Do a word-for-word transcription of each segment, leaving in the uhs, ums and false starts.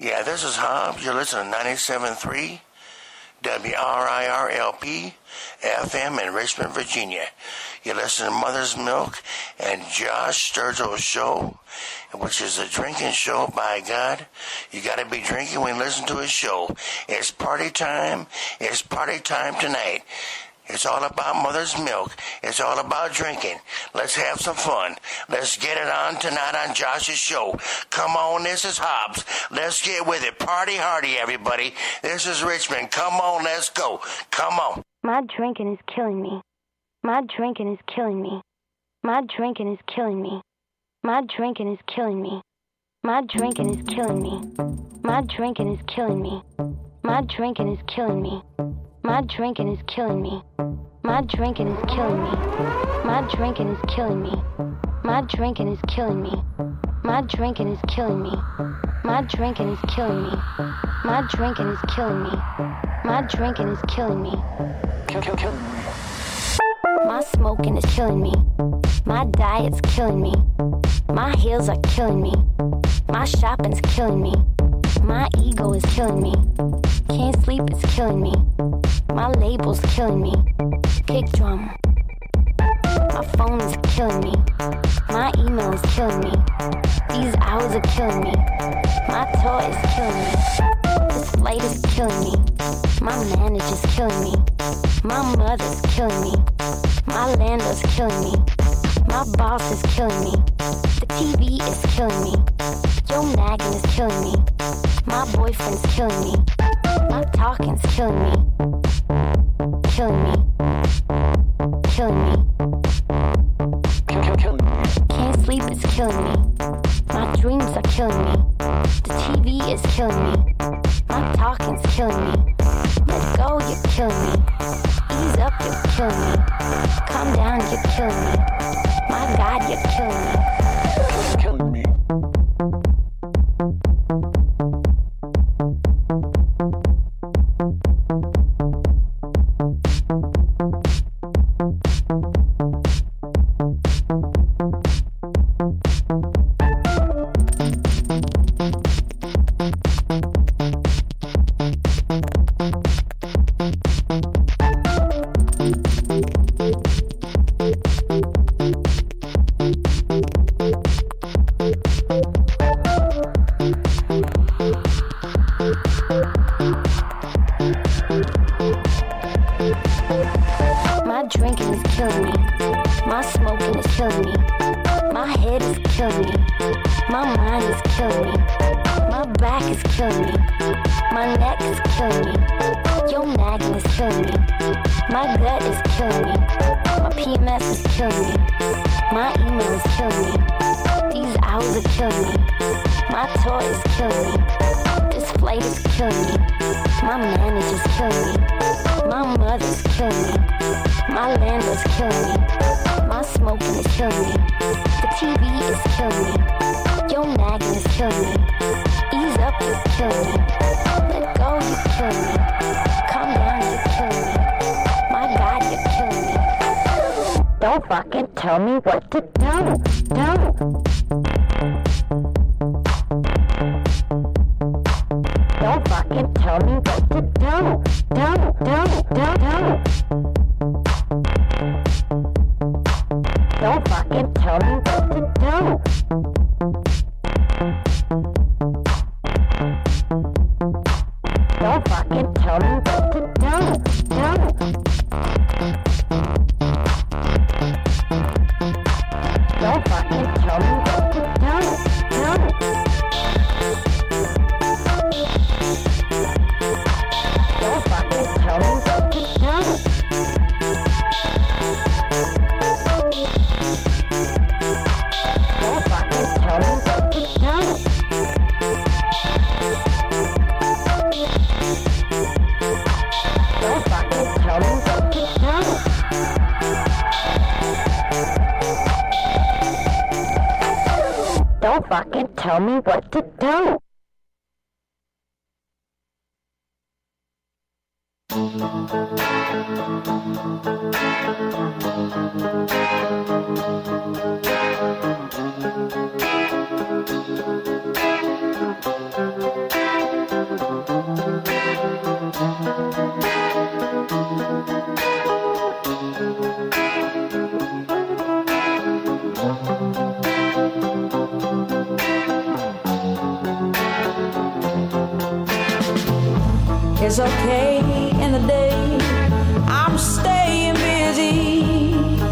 Yeah, this is Hobbs. You're listening to ninety-seven point three W R I R L P F M in Richmond, Virginia. You listen to Mother's Milk and Josh Sturgill's show, which is a drinking show, by God. You got to be drinking when you listen to his show. It's party time. It's party time tonight. It's all about Mother's Milk. It's all about drinking. Let's have some fun. Let's get it on tonight on Josh's show. Come on, this is Hobbs. Let's get with it. Party hardy, everybody. This is Richmond. Come on, let's go. Come on. My drinking is killing me. My drinking is killing me. My drinking is killing me. My drinking is killing me. My drinking is killing me. My drinking is killing me. My drinking is killing me. My drinking is killing me. My drinking is killing me. My drinking is killing me. My drinking is killing me. My drinking is killing me. My drinking is killing me. My drinking is killing me. My drinking is killing me. Kill, kill, kill. My smoking is killing me. My diet's killing me. My heels are killing me. My shopping's killing me. My ego is killing me. Can't sleep, it's killing me. My label's killing me. Kick drum. My phone is killing me. My email is killing me. These hours are killing me. My toy is killing me. This flight is killing me. My manager's killing me. My mother's killing me. My landlord's killing me. My boss is killing me. The T V is killing me. Joe nagging is killing me. My boyfriend's killing me. My talking's killing me. Killing me. Killing me. Kill, kill, kill. Can't sleep, it's killing me. My dreams are killing me. The T V is killing me. My talking's killing me. Let go, you're killing me. Ease up, you're killing me. Calm down, you're killing me. My God, you're killing me. Killing me. Tell me what to do. Do. Don't fucking tell me what to do. Do, do, do, do. Don't fucking tell me what to do. Don't fucking tell me what to do. Do. Don't fucking tell me what to do. Do. Don't fucking tell me what to do. Don't fucking tell me what to do. Don't fucking tell me what to do. Don't fucking tell me what to do. It's okay in the day, I'm staying busy,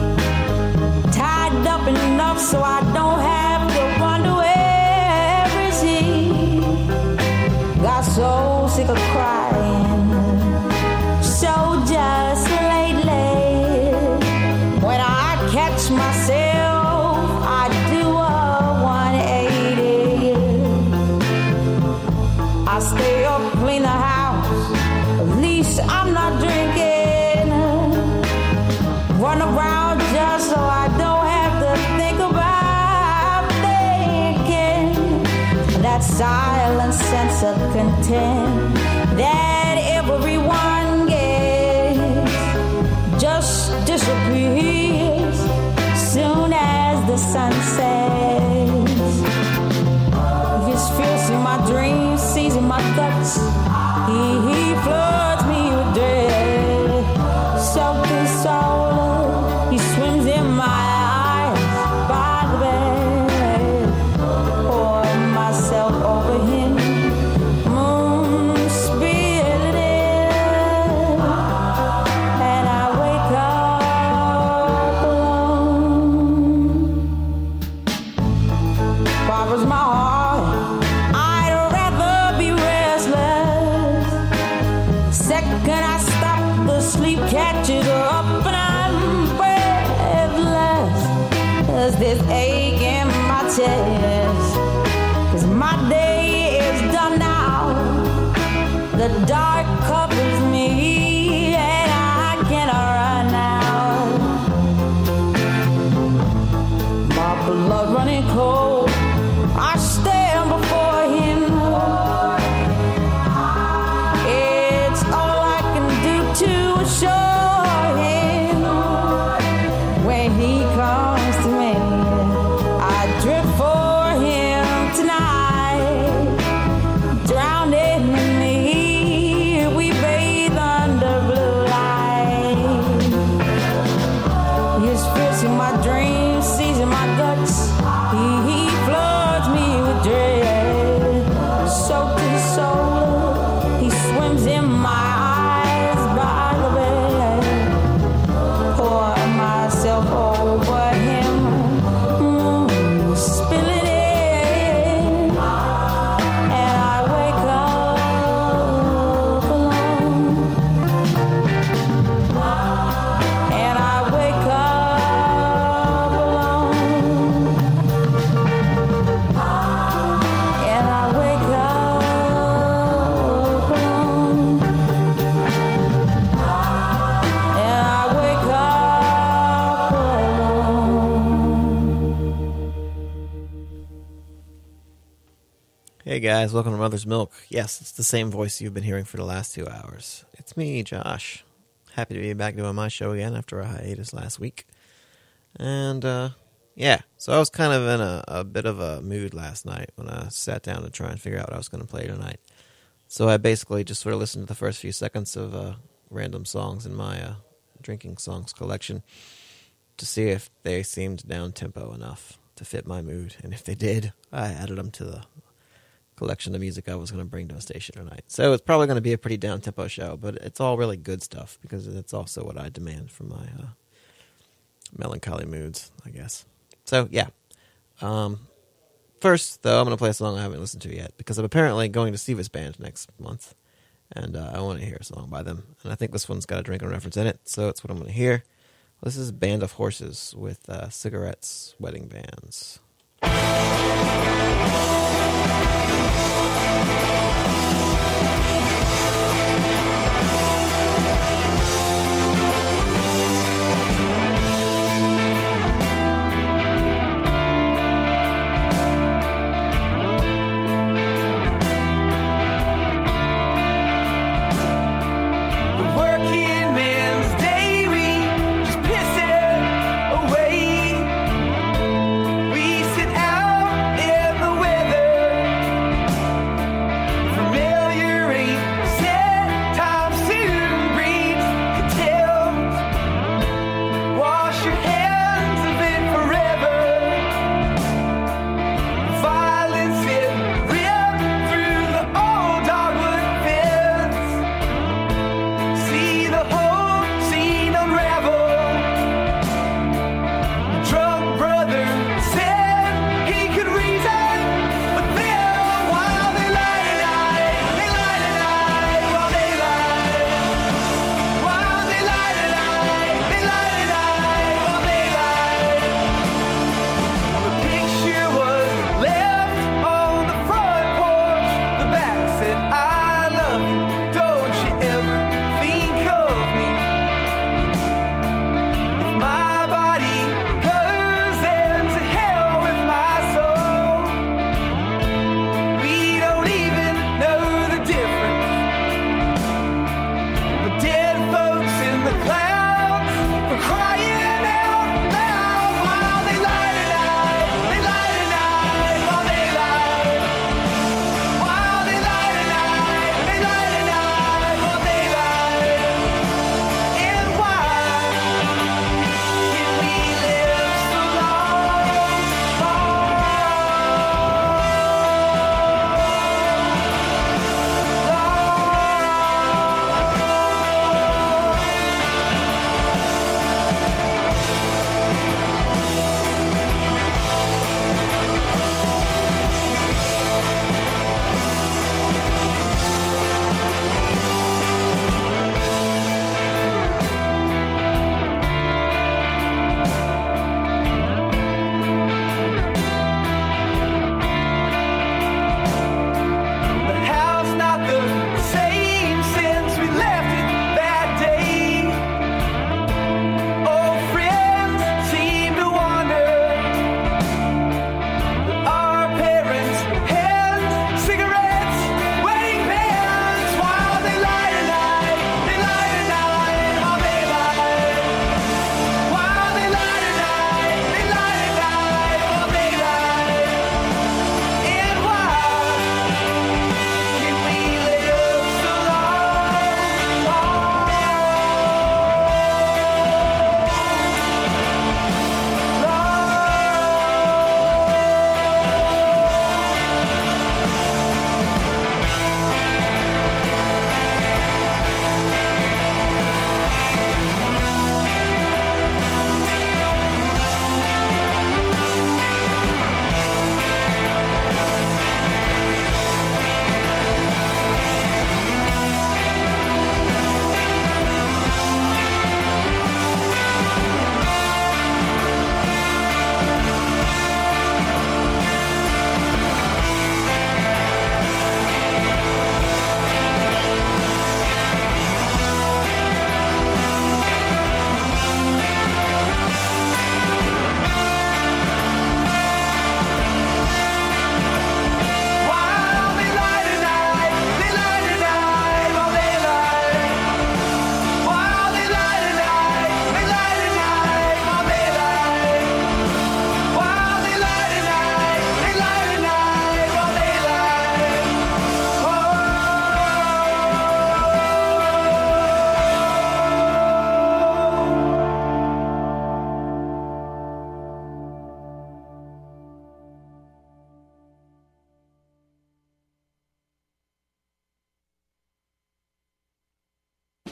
tied up enough so I don't have to wonder where is he. Got so sick of crying, so just lately, when I catch myself, I do a one eighty. I stay up, clean the house, at least I'm not drinking. Run around just so I don't have to think about thinking. That silent sense of content that everyone gets just disappears soon as the sun sets. His fierce in my dreams, sees in my guts. He, he floods me with dread. Soaked in soul, he swims in my eyes by the bed. Pour myself over him, moon spilling in, and I wake up alone. Barbara's my heart, I'd rather be restless. Second I stop, the sleep catches up and I'm breathless. There's this ache in my chest, 'cause my day is done now. The dark covers me and I cannot run now. My blood running cold, I stand before him. It's all I can do to assure him. When he comes to me, I drift for him tonight. Drowning in me, we bathe under blue light. His fierce in my dreams, sees in my guts. He, he floods me with dread. Soaked in soul, he swims in my eyes by the bed. Pour myself over him, mm, spilling in, and I wake up alone. And I wake up alone. And I wake up alone. And I wake up alone. Hey guys, welcome to Mother's Milk. Yes, it's the same voice you've been hearing for the last two hours. It's me, Josh. Happy to be back doing my show again after a hiatus last week. And, uh, yeah, so I was kind of in a, a bit of a mood last night when I sat down to try and figure out what I was going to play tonight. So I basically just sort of listened to the first few seconds of uh, random songs in my uh, drinking songs collection to see if they seemed down-tempo enough to fit my mood. And if they did, I added them to the collection of music I was going to bring to a station tonight. So it's probably going to be a pretty down-tempo show, but it's all really good stuff because it's also what I demand from my uh, melancholy moods, I guess. So, yeah. Um, first, though, I'm going to play a song I haven't listened to yet because I'm apparently going to see this band next month, and uh, I want to hear a song by them. And I think this one's got a drinking reference in it, so it's what I'm going to hear. This is Band of Horses with uh, Cigarettes, Wedding Bands. We sit out in the weather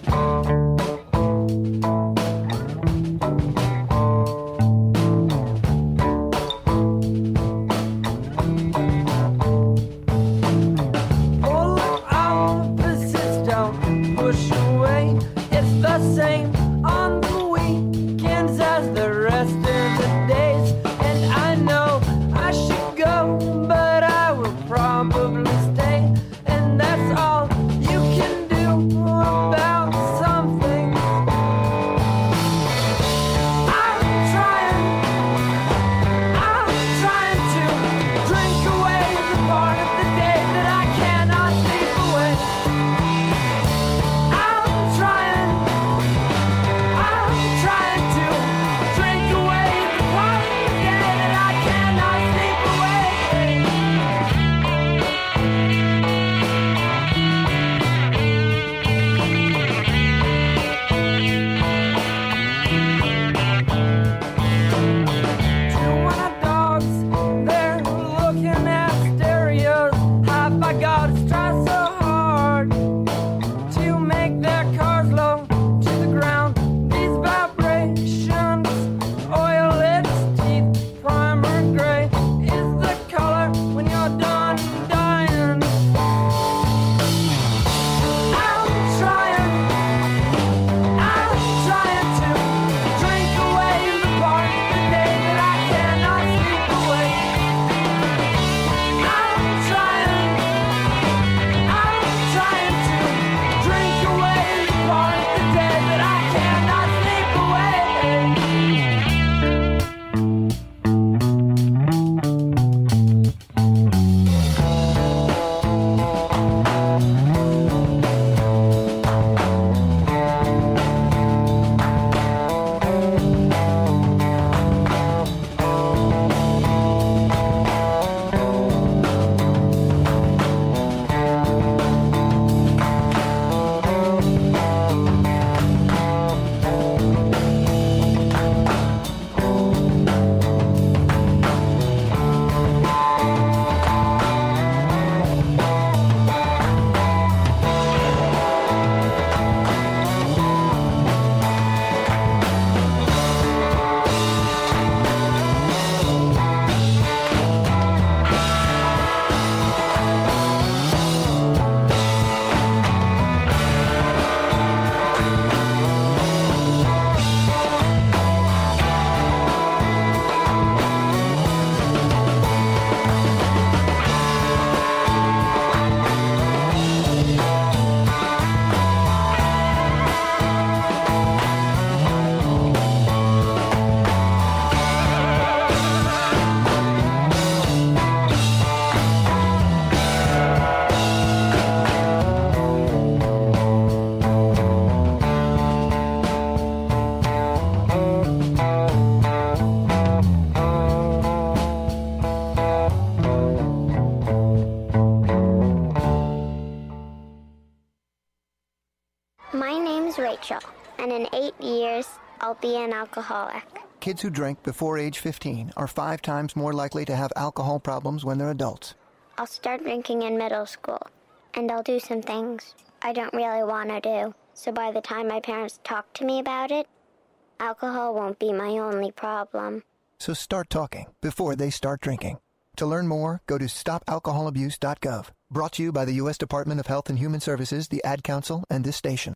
Rachel, and in eight years, I'll be an alcoholic. Kids who drink before age fifteen are five times more likely to have alcohol problems when they're adults. I'll start drinking in middle school, and I'll do some things I don't really want to do. So by the time my parents talk to me about it, alcohol won't be my only problem. So start talking before they start drinking. To learn more, go to stop alcohol abuse dot gov. Brought to you by the U S Department of Health and Human Services, the Ad Council, and this station.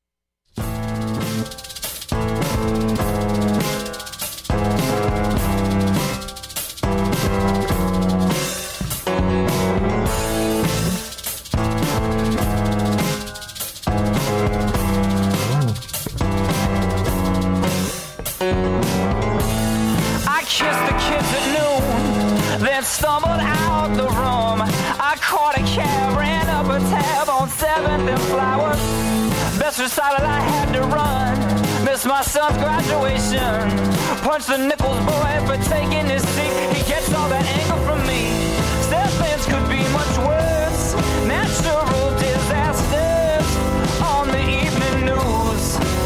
I kissed the kids at noon, then stumbled out the room. I caught a cab, ran up a tab on seventh and Flowers. Best recital I had to run, missed my son's graduation. Punched the Nichols boy for taking his seat. He gets all that anger from me. Said things could be much worse. Natural disasters on the evening news.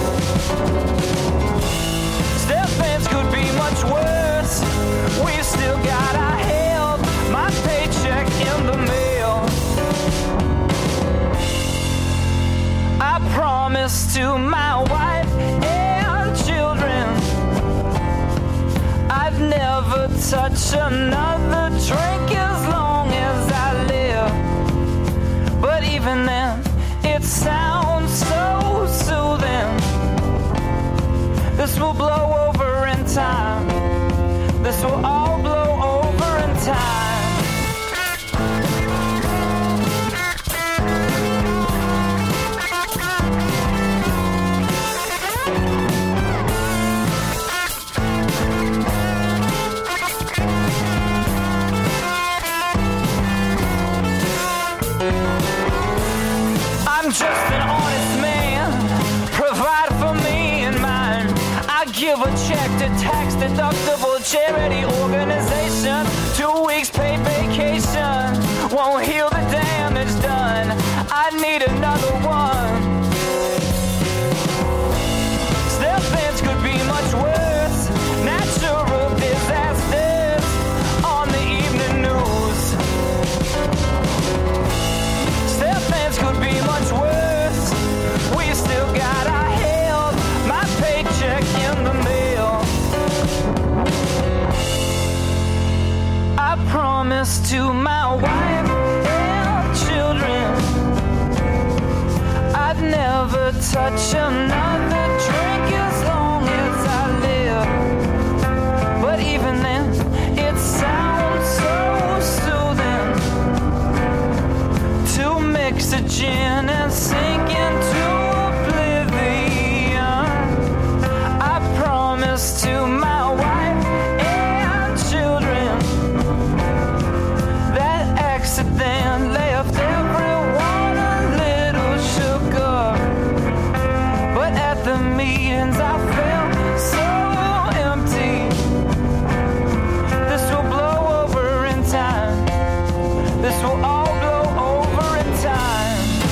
Said things could be much worse. We've still got our help, my paycheck in the mail. I promise to to my wife and children. I'd never touch another drink as long as I live. But even then, it sounds so soothing. This will blow over in time. This will all blow over in time. I'm just an honest man, provide for me and mine. I give a check to tax-deductible charity organization. Two weeks paid vacation won't heal the damage done. I need another one. Step-ins could be much worse. Natural disasters on the evening news. Step-ins could be much worse. We still got our health, my paycheck in the mail. I promised to my wife and children I'd never touch another drink as long as I live. But even then, it sounds so soothing to mix a gin and sink into oblivion. I promise to my wife and children that accident left everyone a little sugar. But at the meetings I felt so empty. This will blow over in time. This will all blow over in time.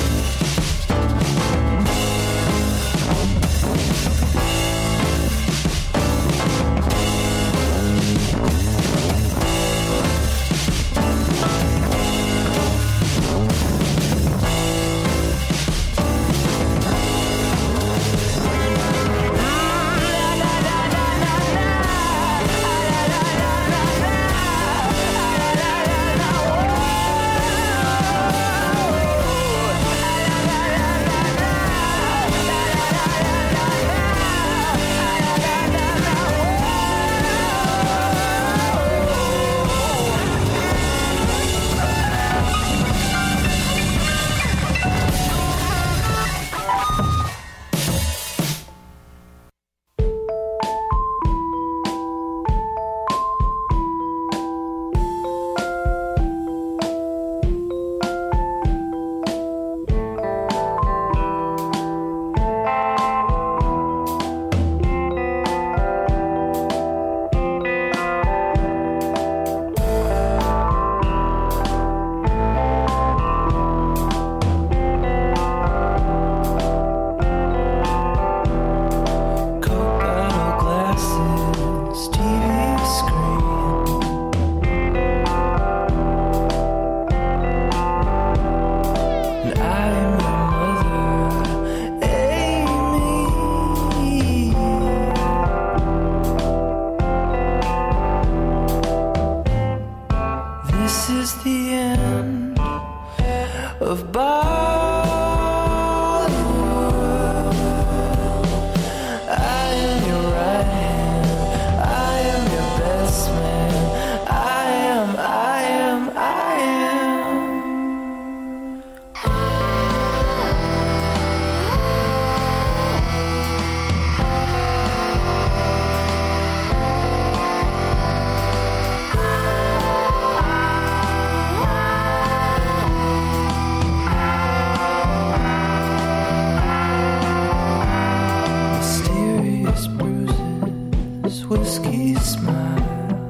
Whiskey smile.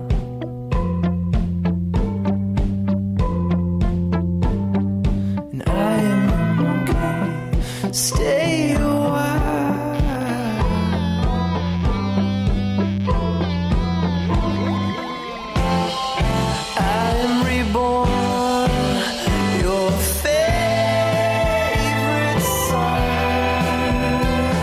And I am okay. Stay a while. I am reborn. Your favorite song.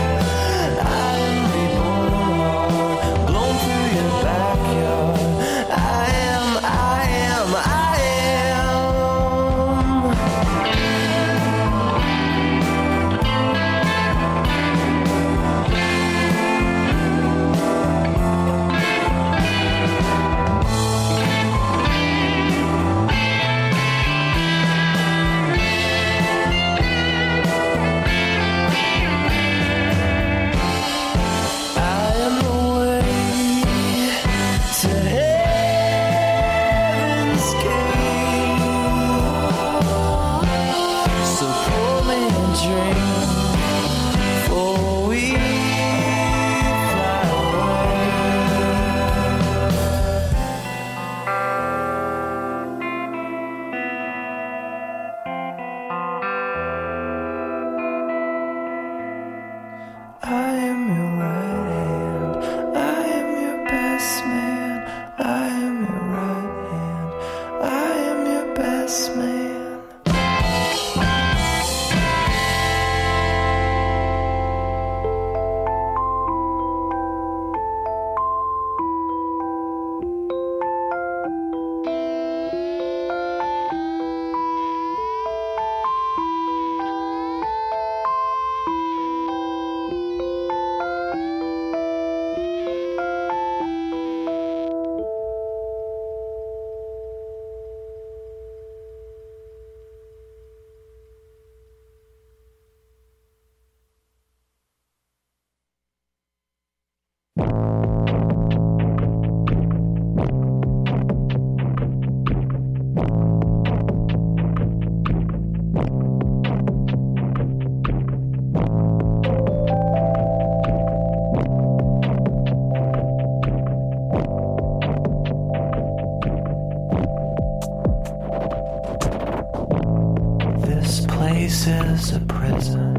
This place is a prison.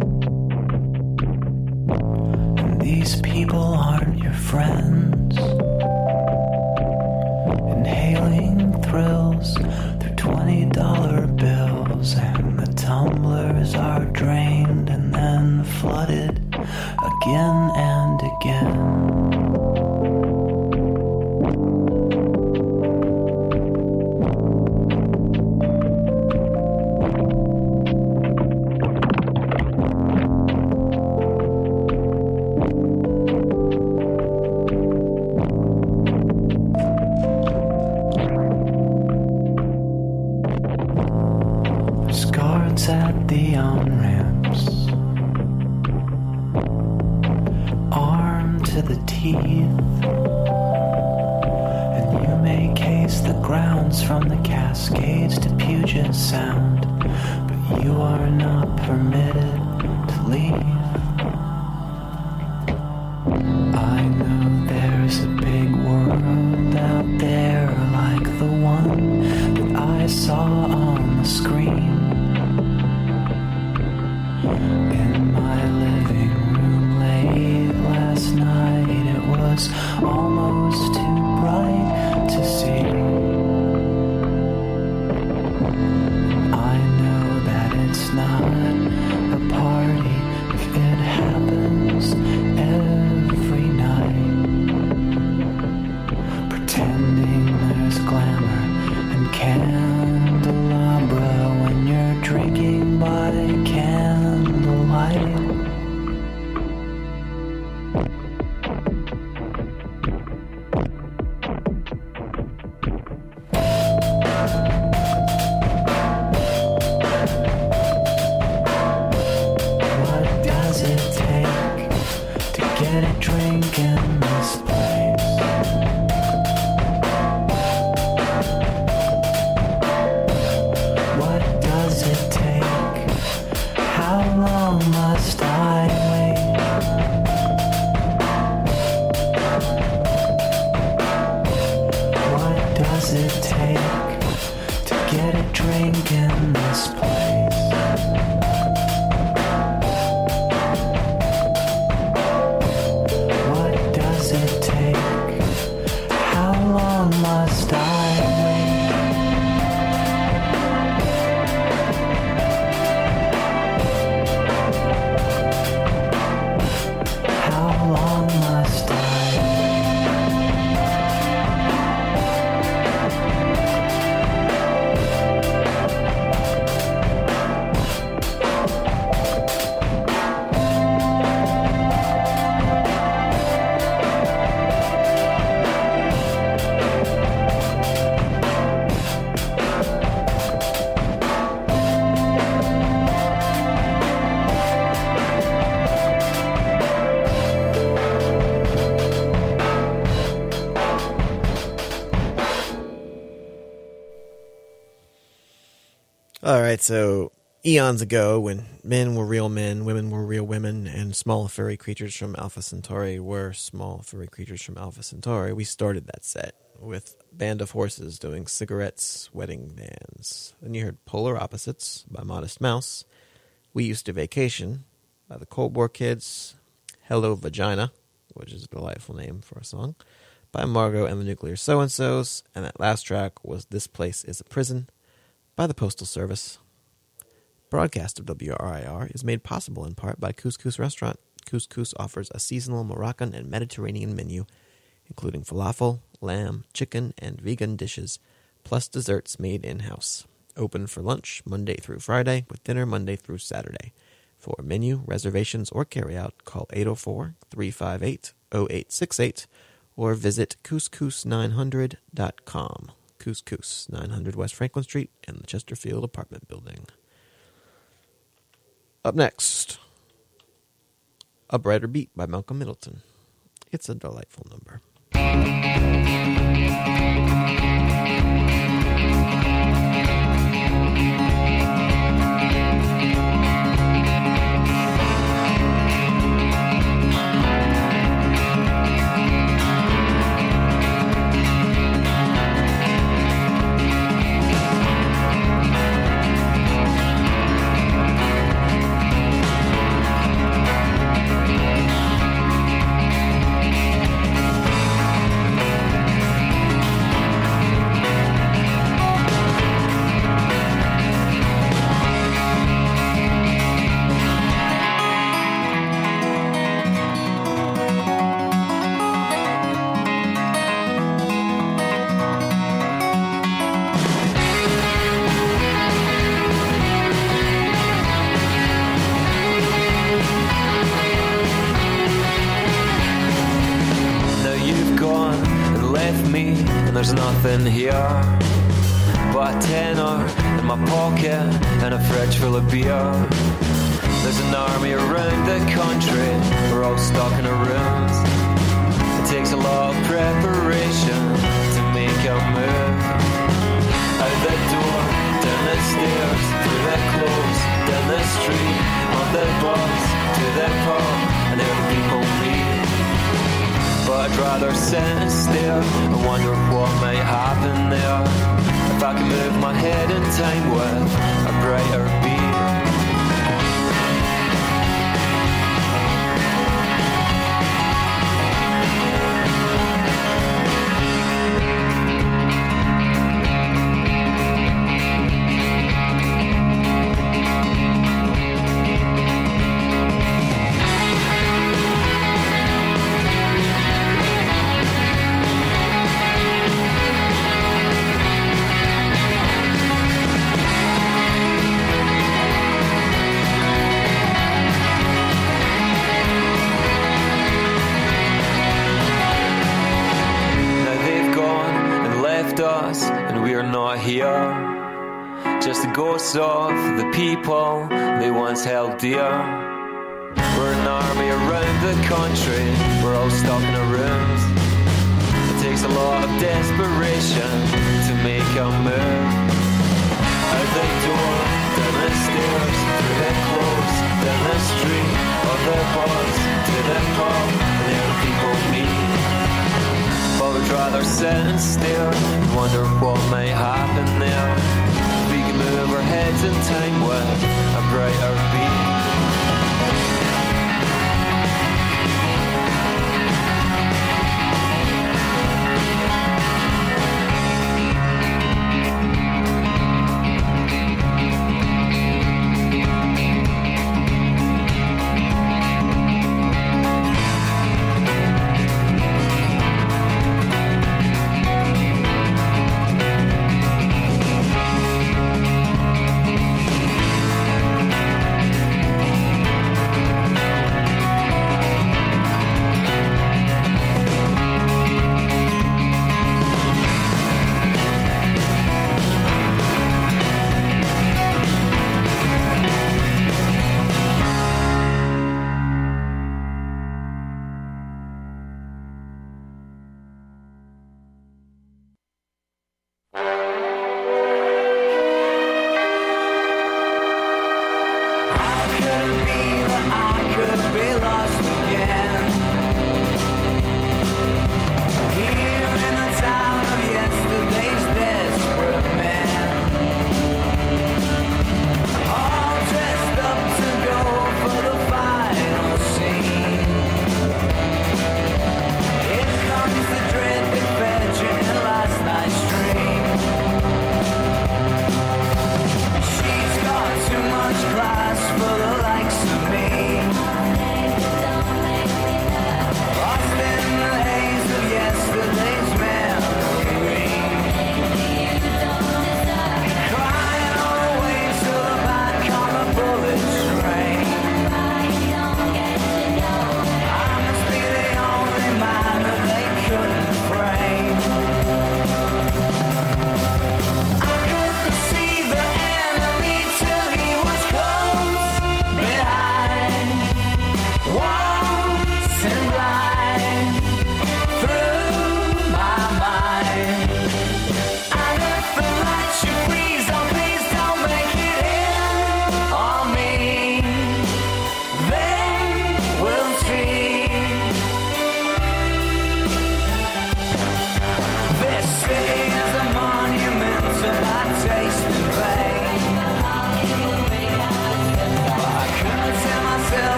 And these people aren't your friends. Inhaling thrills through twenty dollar bills, and the tumblers are drained and then flooded again and again. At the on-ramps, armed to the teeth, and you may case the grounds from the Cascades to Puget Sound, but you are not permitted to leave. I know there's a big world out there like the one that I saw on the screen. In my living room late last night, it was almost too bright to see. I know that it's not a party if it happens every night. Pretending there's glamour and candelabra when you're drinking by candlelight. What does it take to get a drink in this place? What does it take? How long must I wait? What does it take to get a drink in this place? What does it take? How long must I wait? How long must I All right, so eons ago, when men were real men, women were real women, and small furry creatures from Alpha Centauri were small furry creatures from Alpha Centauri, we started that set with Band of Horses doing Cigarettes, Wedding Bands. Then you heard Polar Opposites by Modest Mouse, We Used to Vacation by the Cold War Kids, Hello Vagina, which is a delightful name for a song, by Margot and the Nuclear So-and-Sos, and that last track was This Place is a Prison by the Postal Service. Broadcast of W R I R is made possible in part by Couscous Restaurant. Couscous offers a seasonal Moroccan and Mediterranean menu, including falafel, lamb, chicken, and vegan dishes, plus desserts made in-house. Open for lunch Monday through Friday, with dinner Monday through Saturday. For menu, reservations, or carryout, call eight oh four, three five eight, oh eight six eight or visit couscous nine hundred dot com. Couscous, nine hundred West Franklin Street in the Chesterfield apartment building. Up next, A Brighter Beat by Malcolm Middleton. It's a delightful number. there's nothing here but a tenner in my pocket and a fridge full of beer. There's an army around the country, we're all stuck in our rooms. It takes a lot of preparation to make a move. Out the door, down the stairs, through the clothes, down the street, on the bus, to the pub, and there the people meet. But I'd rather sit still and wonder what might happen there if I could move my head in time with a brighter beat. Here, just the ghosts of the people they once held dear. We're an army around the country, we're all stuck in our rooms. It takes a lot of desperation to make a move. Out the door, down the stairs, through the clothes, down the street, on the bus, to the pub, and there the people meet. But we'd rather sit still and wonder what might happen there if we can move our heads in time with a brighter beat. Class for the likes of me.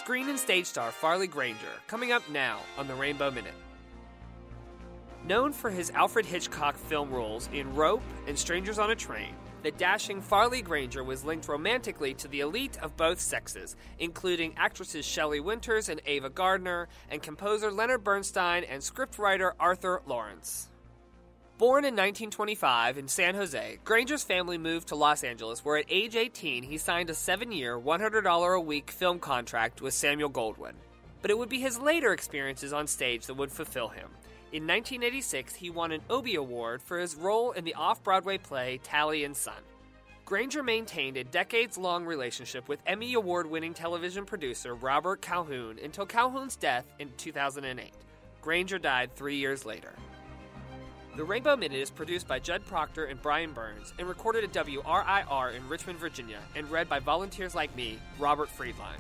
screen and stage star Farley Granger, coming up now on the Rainbow Minute. Known for his Alfred Hitchcock film roles in Rope and Strangers on a Train, the dashing Farley Granger was linked romantically to the elite of both sexes, including actresses Shelley Winters and Ava Gardner, and composer Leonard Bernstein and scriptwriter Arthur Lawrence. Born in nineteen twenty-five in San Jose, Granger's family moved to Los Angeles, where at age eighteen he signed a seven-year, one hundred dollars a week film contract with Samuel Goldwyn. But it would be his later experiences on stage that would fulfill him. In nineteen eighty-six, he won an Obie Award for his role in the off-Broadway play Tally and Son. Granger maintained a decades-long relationship with Emmy Award-winning television producer Robert Calhoun until Calhoun's death in two thousand eight. Granger died three years later. The Rainbow Minute is produced by Judd Proctor and Brian Burns and recorded at W R I R in Richmond, Virginia, and read by volunteers like me, Robert Friedline.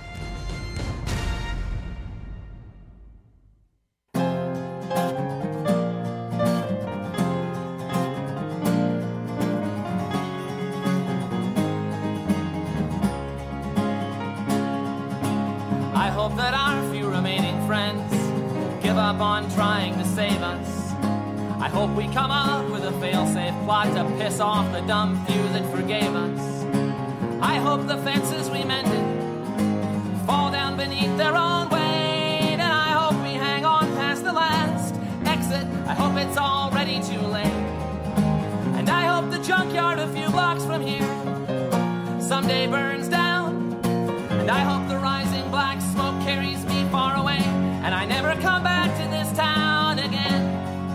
I hope that our few remaining friends give up on trying to save us. I hope we come up with a fail-safe plot to piss off the dumb few that forgave us. I hope the fences we mended fall down beneath their own weight, and I hope we hang on past the last exit. I hope it's already too late. And I hope the junkyard a few blocks from here someday burns down. And I hope the rising black smoke carries me far away, and I never come back to this town again.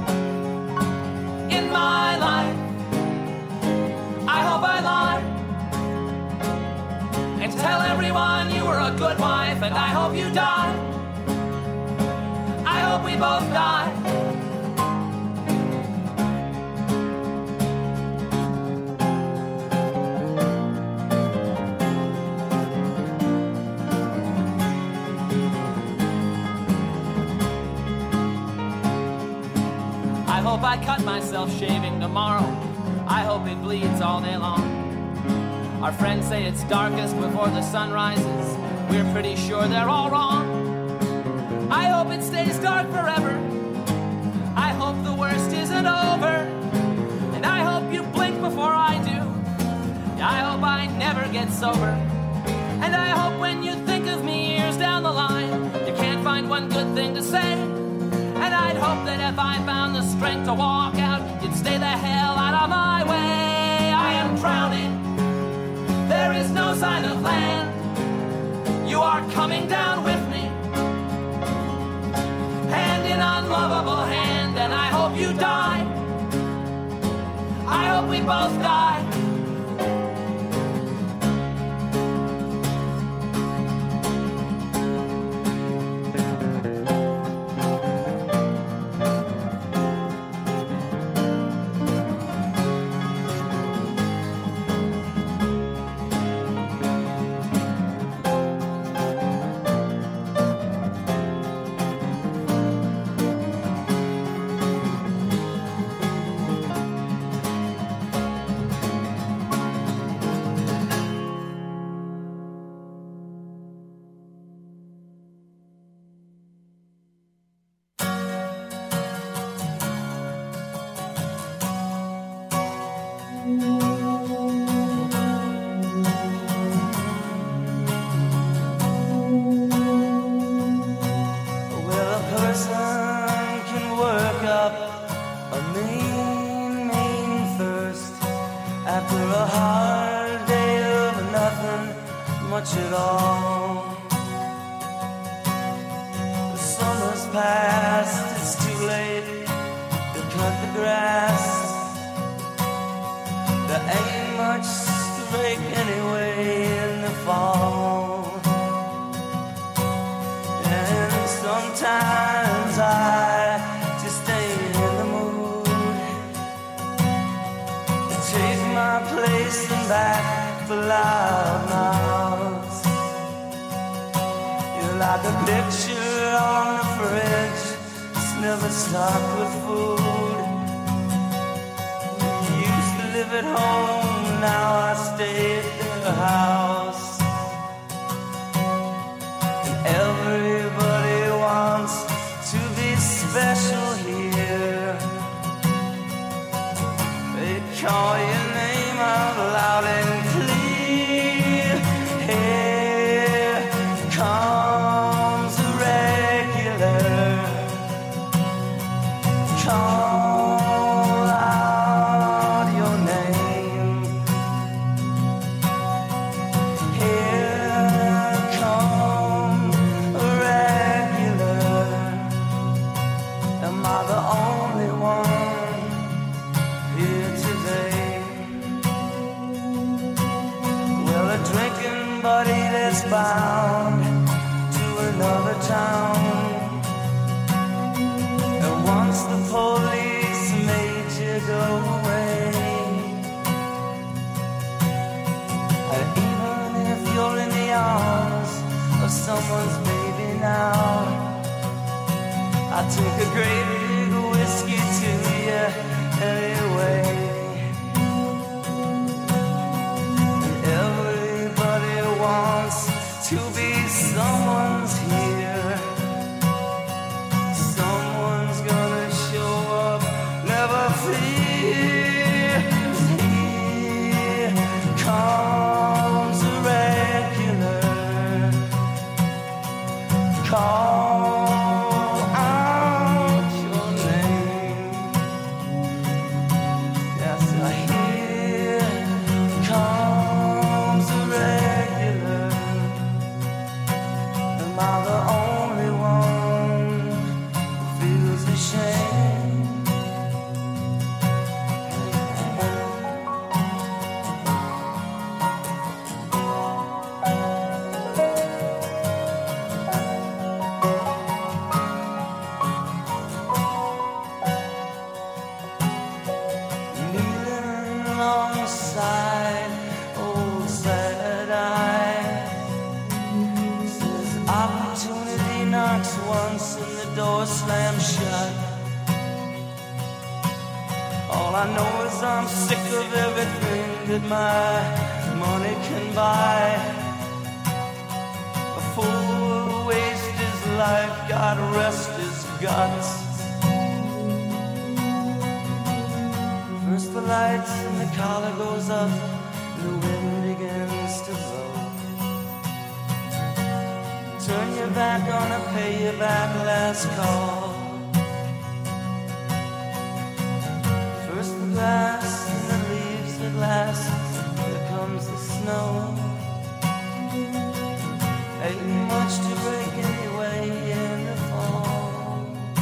In my life, I hope I lie and tell everyone you were a good wife, and I hope you die. I hope we both die. I hope I cut myself shaving tomorrow. I hope it bleeds all day long. Our friends say it's darkest before the sun rises. We're pretty sure they're all wrong. I hope it stays dark forever. I hope the worst isn't over. And I hope you blink before I do. I hope I never get sober. And I hope when you think of me years down the line, you can't find one good thing to say. And I'd hope that if I found the strength to walk out, you'd stay the hell out of my way. I am drowning. There is no sign of land. You are coming down with me, hand in unlovable hand. And I hope you die. I hope we both die. much at all. The summer's past, it's too late to cut the grass. There ain't much to make anyway in the fall. And sometimes I just ain't in the mood to take my place and back for loud mouths. You're like a picture on the fridge, it's never stocked with food. You used to live at home, now I stay at their house. is bound to another town. And once the police made you go away, and even if you're in the arms of someone's baby now, I took a great big whiskey to you anyway. And everybody wants to be someone's here. Someone's gonna show up, never fear. Here comes a regular call out your name. Yes, I hear comes a regular. Am I the only one who feels ashamed? Kneeling alongside old sad-eyed, says opportunity knocks once and the door slams shut. All I know is I'm sick of everything that my money can buy. A fool will waste his life, God rest his guts. First the lights and the collar goes up, and the wind begins to blow. Turn your back on a pay your back last call. First the glass and the leaves that last, here comes the snow. Ain't much to break anyway in the fall.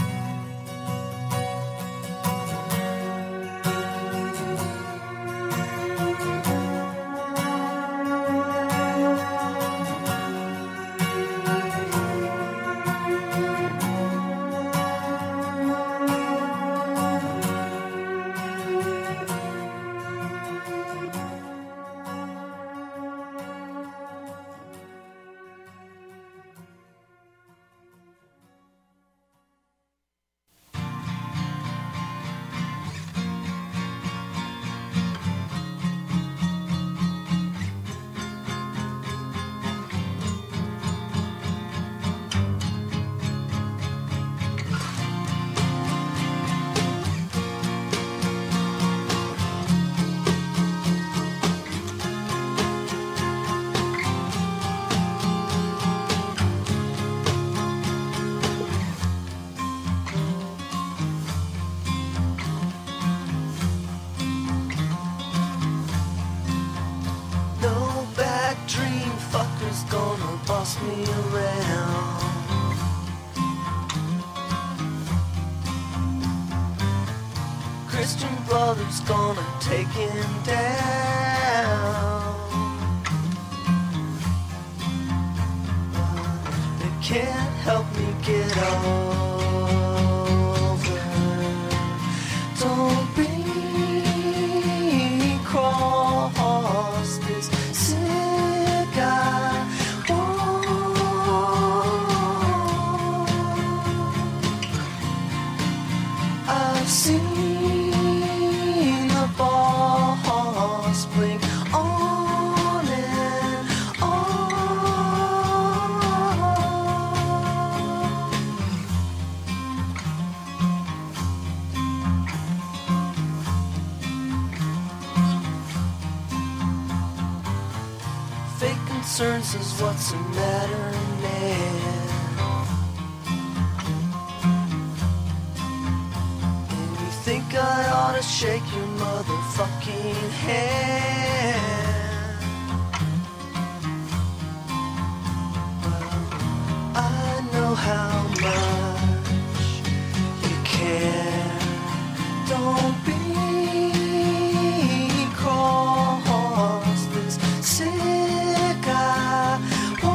No bad dream fucker's gonna boss me around. Christian brother's gonna take him down. They can't help me get over. Don't be cross this sick eye. I've seen the boss blink on and on. Fake concern says what's the matter now? Think I ought to shake your motherfucking hand. Well, I know how much you care. Don't be cross this sick eye.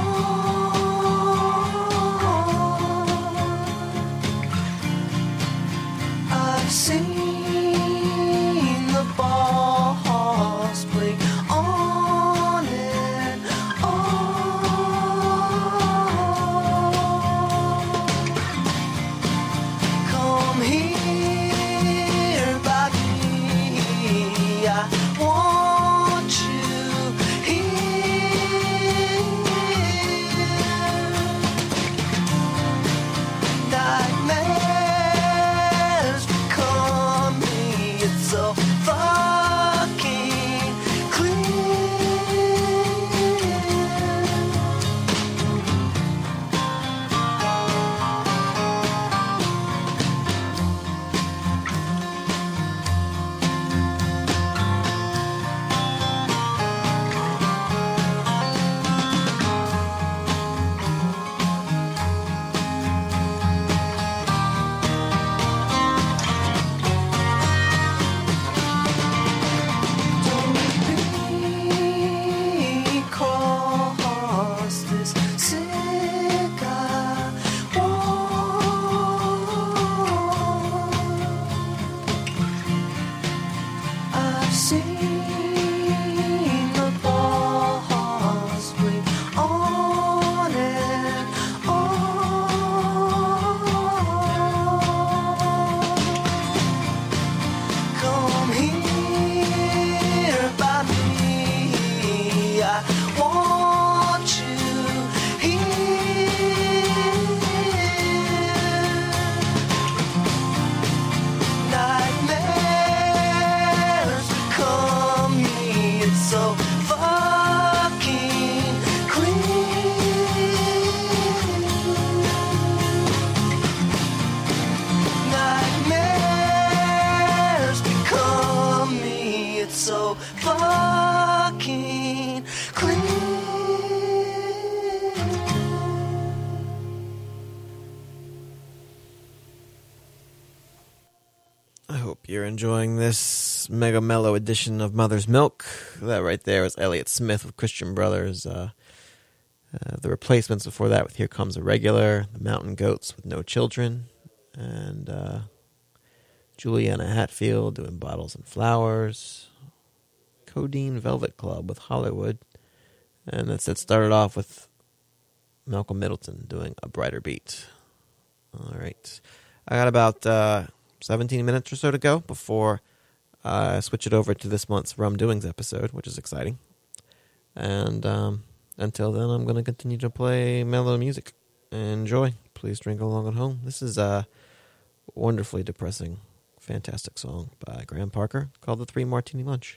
enjoying this mega mellow edition of Mother's Milk. That right there is Elliott Smith with Christian Brothers. Uh, uh, the replacements before that with Here Comes a Regular, the Mountain Goats with No Children, and uh, Juliana Hatfield doing Bottles and Flowers, Codeine Velvet Club with Hollywood, and that's it. Started off with Malcolm Middleton doing A Brighter Beat. All right. I got about uh, seventeen minutes or so to go before I switch it over to this month's Rum Doings episode, which is exciting. And um, until then, I'm going to continue to play mellow music. Enjoy. Please drink along at home. This is a wonderfully depressing, fantastic song by Graham Parker called The Three Martini Lunch.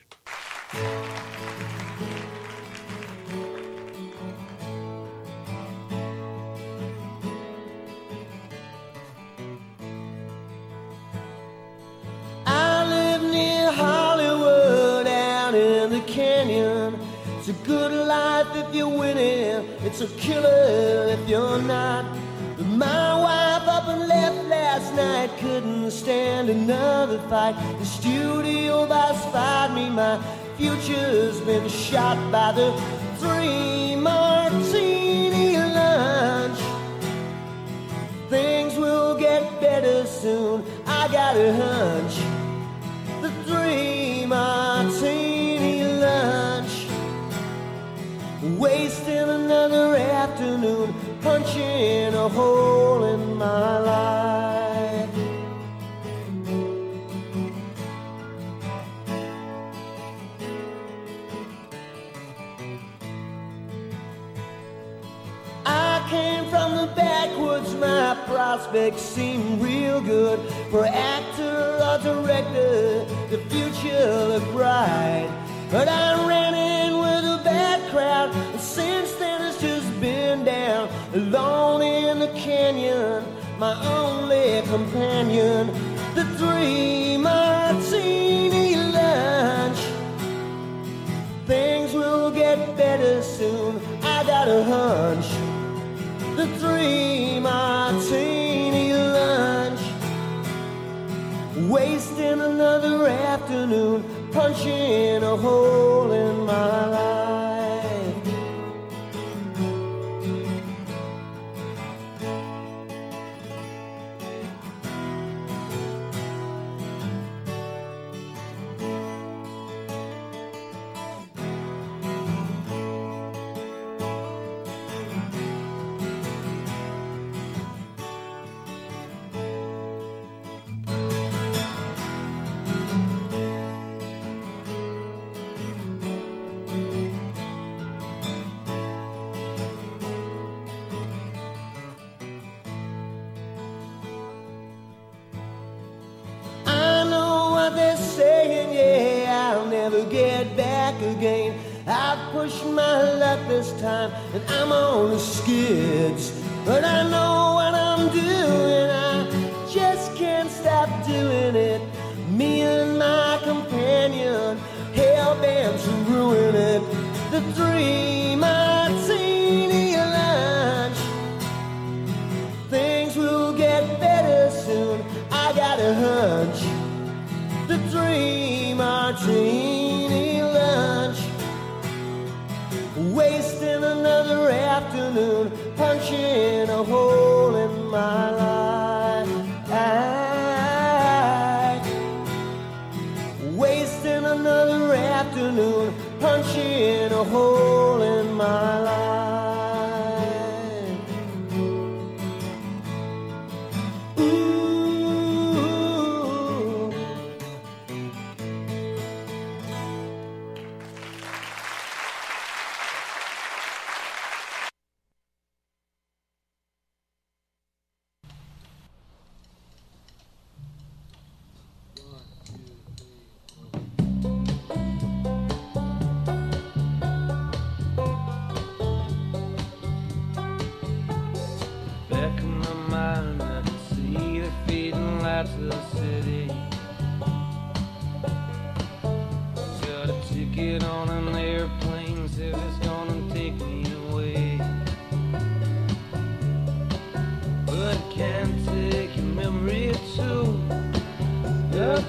It's a good life if you're winning, it's a killer if you're not. But my wife up and left last night, couldn't stand another fight. The studio boss fired me, my future's been shot by the three martini lunch. Things will get better soon, I got a hunch. The three martini lunch. Wasting another afternoon, punching a hole in my life. I came from the backwoods, my prospects seemed real good. For actor or director, the future looked bright. But I ran in with a bad crowd, and since then it's just been down. Alone in the canyon, my only companion. The three martini lunch. Things will get better soon, I got a hunch. The three martini lunch. Wasting another afternoon, punching a hole in my life. Again, I've pushed my luck this time, and I'm on the skids. But I know what I'm doing, I just can't stop doing it. Me and my companion, hell-bent to ruin it. The three martini lunch. Things will get better soon, I got a hunch. The three martini lunch. Wasting another afternoon, punching a hole in my life. I, wasting another afternoon, punching a hole in my life.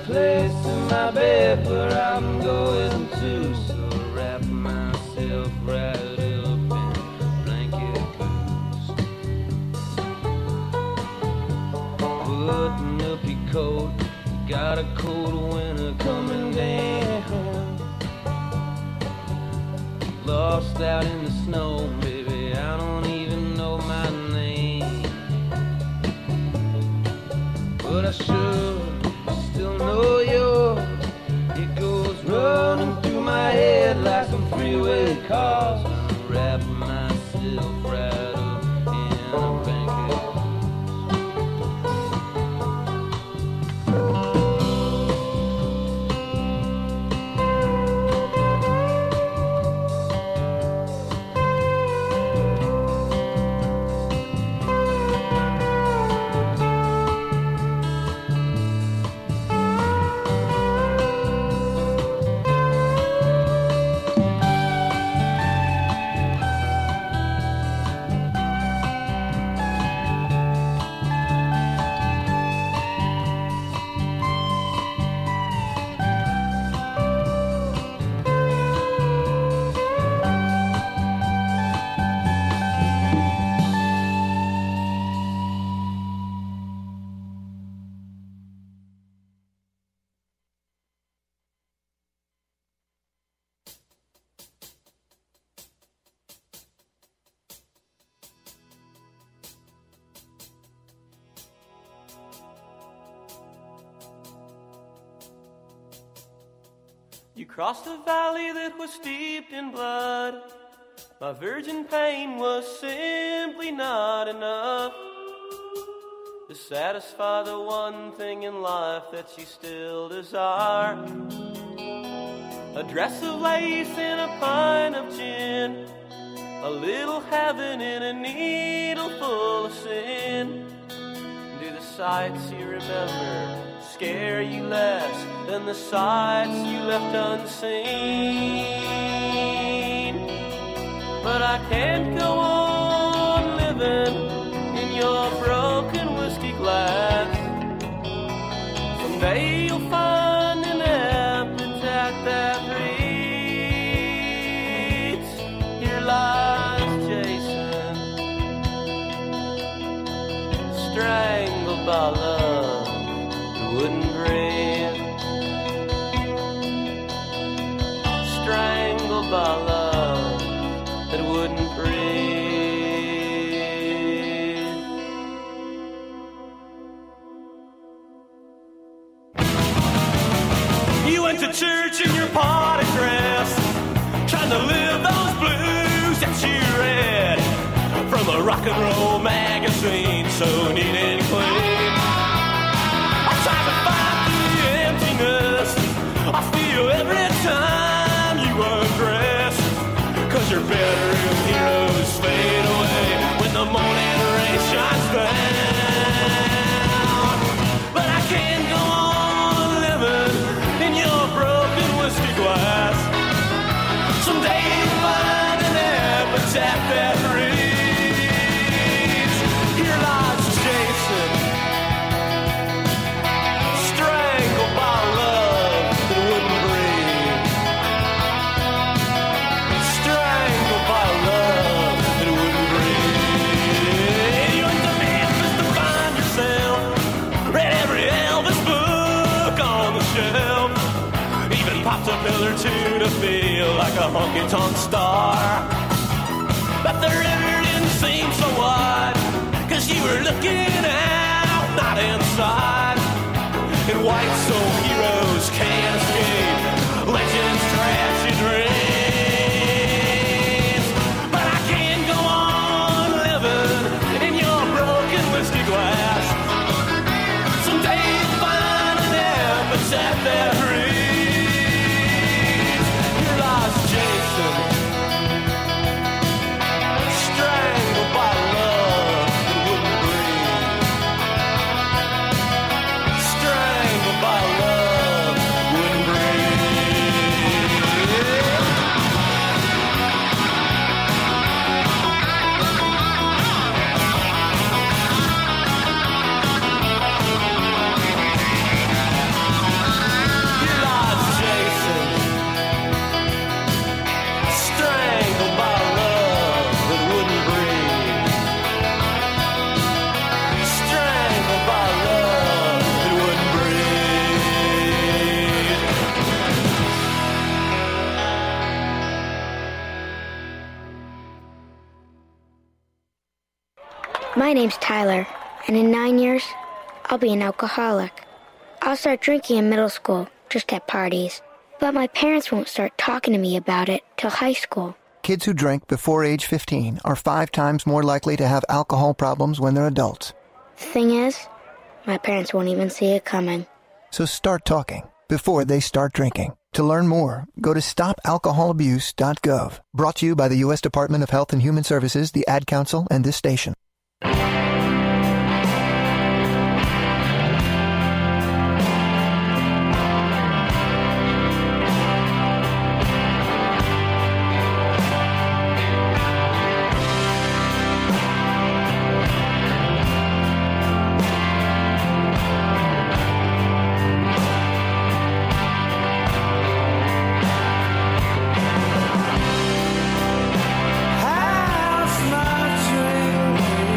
place in my bed where I'm going to. So wrap myself right up in blanket covers. Putting up your coat, got a cold winter coming down. Lost out in the snow, baby, I don't even know my name. But I should still know yours. It goes running through my head like some freeway cars. I'm wrapping myself right up in a blanket. You crossed a valley that was steeped in blood. My virgin pain was simply not enough to satisfy the one thing in life that you still desire. A dress of lace and a pint of gin, a little heaven in a needle full of sin. Do the sights you remember scare you less than the sights you left unseen? But I can't go on living in your broken whiskey glass. Someday you'll find an epitaph that reads, here lies Jason, strangled by love that wouldn't breathe, strangled by love that wouldn't breathe. You went to church in your party dress, trying to live those blues that you read from a rock and roll magazine so neat and clean. I try to find the emptiness I feel every time you undress, 'cause your bedroom heroes fade away when the morning rain shines down. But I can't go on living in your broken whiskey glass. Someday you'll find an epitaph that reads, here lies Jason, strangled by love that wouldn't breathe, strangled by love that wouldn't breathe. You went to Memphis to find yourself, read every Elvis book on the shelf, even popped a pill or two to feel like a honky-tonk star. But the river didn't seem so wide, 'cause you were looking out, not inside. And white soul heroes can't escape legends, trash, and dreams. But I can't go on living in your broken whiskey glass. Someday you'll find an epitaph that reads, here lies Jason, strangled by love that wouldn't breathe, strangled by love My name's Tyler, and in nine years, I'll be an alcoholic. I'll start drinking in middle school, just at parties. But my parents won't start talking to me about it till high school. Kids who drink before age fifteen are five times more likely to have alcohol problems when they're adults. Thing is, my parents won't even see it coming. So start talking before they start drinking. To learn more, go to stop alcohol abuse dot gov. Brought to you by the U S Department of Health and Human Services, the Ad Council, and this station. How's my dream?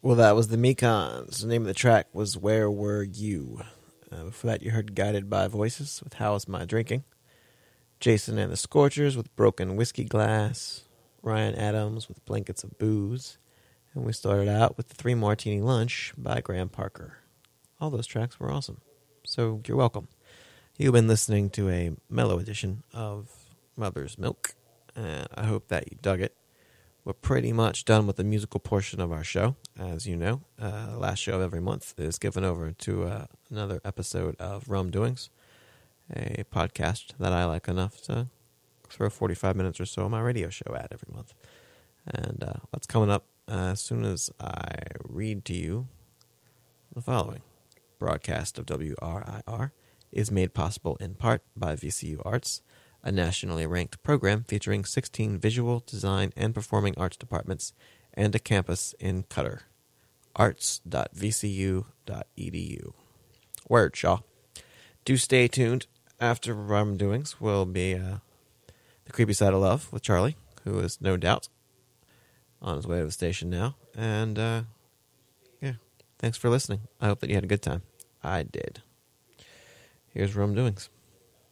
Well, that was the Mekons. The name of the track was Where Were You? Uh, before that, you heard Guided by Voices with How's My Drinking. Jason and the Scorchers with Broken Whiskey Glass. Ryan Adams with Blankets of Booze. And we started out with the Three Martini Lunch by Graham Parker. All those tracks were awesome. So you're welcome. You've been listening to a mellow edition of Mother's Milk. And I hope that you dug it. We're pretty much done with the musical portion of our show. As you know, uh, the last show of every month is given over to uh, another episode of Rum Doings, a podcast that I like enough to throw forty-five minutes or so on my radio show at every month. And uh, what's coming up uh, as soon as I read to you the following. Broadcast of W R I R is made possible in part by V C U Arts, a nationally ranked program featuring sixteen visual, design, and performing arts departments and a campus in Qatar. arts dot v c u dot e d u. Word, Shaw. Do stay tuned. After Rum Doings will be uh, The Creepy Side of Love with Charlie, who is no doubt on his way to the station now. And, uh, yeah, thanks for listening. I hope that you had a good time. I did. Here's Rum Doings.